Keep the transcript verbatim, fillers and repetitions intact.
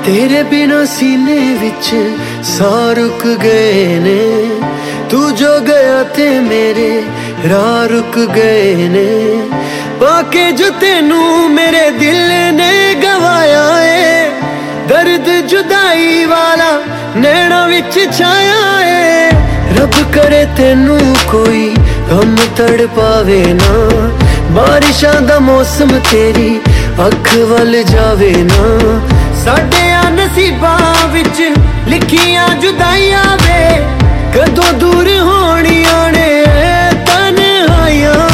तेरे बिना सीने विच साह रुक गए ने, तू जो गया ते मेरे राह रुक गए ने। पाके जो तेनू मेरे दिल ने गवाया है, दर्द जुदाई वाला नैना विच छाया है। रब करे तेनू कोई गम तड़ पावे ना, बारिशां दा मौसम तेरी अख वल जावे ना। साडे नसीबां विच लिखियां जुदाइयां वे, कदों दूर होणियां ने